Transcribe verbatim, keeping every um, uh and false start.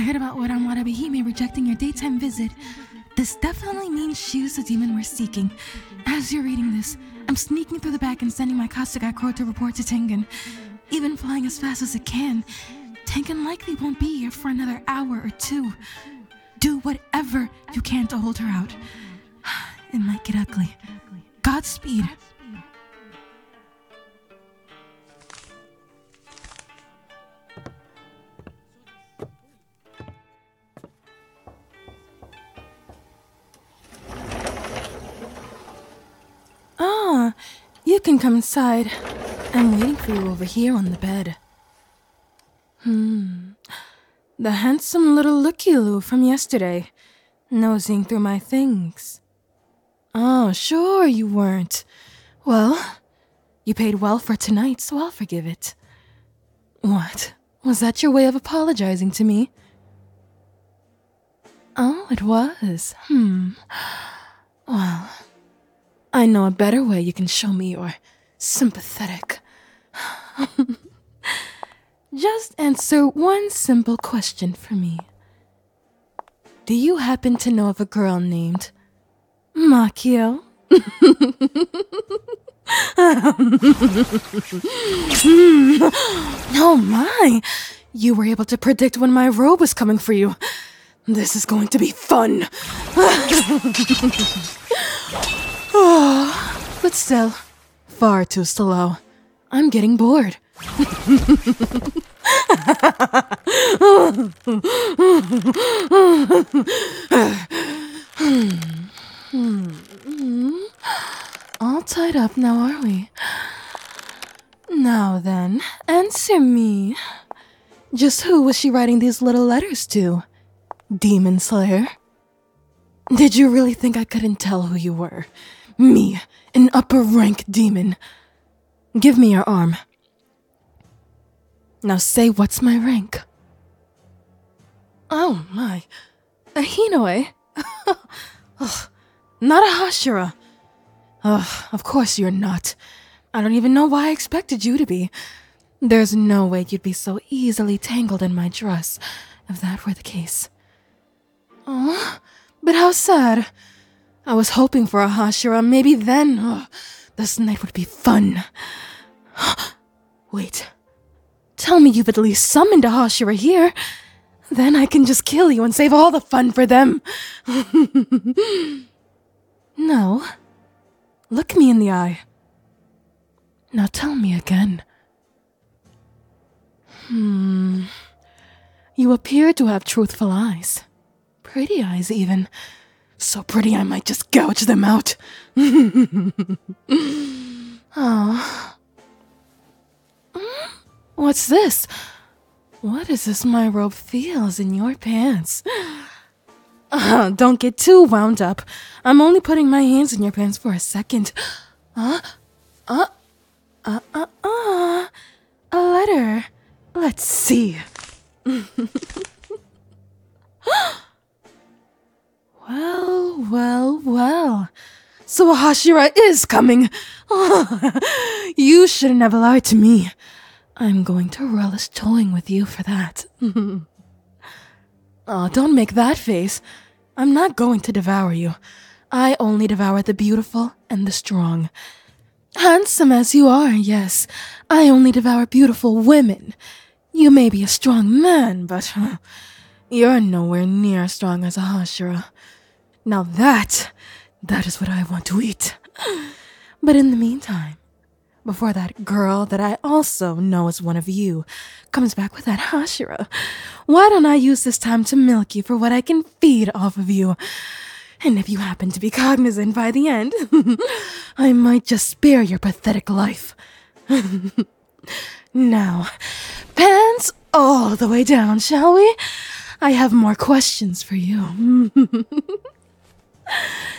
heard about Oran Warabihime rejecting your daytime visit. This definitely means she is the demon we're seeking. As you're reading this, I'm sneaking through the back and sending my Kasuga crew to report to Tengen. Even flying as fast as it can, Tengen likely won't be here for another hour or two. Do whatever you can to hold her out. It might get ugly. Godspeed. Ah, you can come inside. I'm waiting for you over here on the bed. Hmm. The handsome little looky-loo from yesterday, nosing through my things. Oh, sure you weren't. Well, you paid well for tonight, so I'll forgive it. What? Was that your way of apologizing to me? Oh, it was. Hmm. Well, I know a better way you can show me you're sympathetic. Just answer one simple question for me. Do you happen to know of a girl named Makio? Oh my! You were able to predict when my robe was coming for you. This is going to be fun. Oh, but still, far too slow. I'm getting bored. All tied up now, are we? Now then, answer me. Just who was she writing these little letters to? Demon Slayer? Did you really think I couldn't tell who you were? Me, an upper-rank demon. Give me your arm. Now say what's my rank. Oh my, a Hinoe? Ugh, not a Hashira. Ugh, of course you're not. I don't even know why I expected you to be. There's no way you'd be so easily tangled in my dress, if that were the case. Oh, but how sad. I was hoping for a Hashira, maybe then oh, this night would be fun. Wait, tell me you've at least summoned a Hashira here. Then I can just kill you and save all the fun for them. No. Look me in the eye. Now tell me again. Hmm. You appear to have truthful eyes. Pretty eyes, even. So pretty I might just gouge them out. Oh. What's this? What is this my robe feels in your pants? Uh, don't get too wound up. I'm only putting my hands in your pants for a second. Uh, uh, uh, uh, uh. A letter. Let's see. Well, well, well. So a Hashira is coming. You shouldn't have lied to me. I'm going to relish toying with you for that. Oh, don't make that face. I'm not going to devour you. I only devour the beautiful and the strong. Handsome as you are, yes. I only devour beautiful women. You may be a strong man, but uh, you're nowhere near as strong as a Hashira. Now that, that is what I want to eat. But in the meantime, before that girl that I also know is one of you comes back with that Hashira, why don't I use this time to milk you for what I can feed off of you? And if you happen to be cognizant by the end, I might just spare your pathetic life. Now, pants all the way down, shall we? I have more questions for you.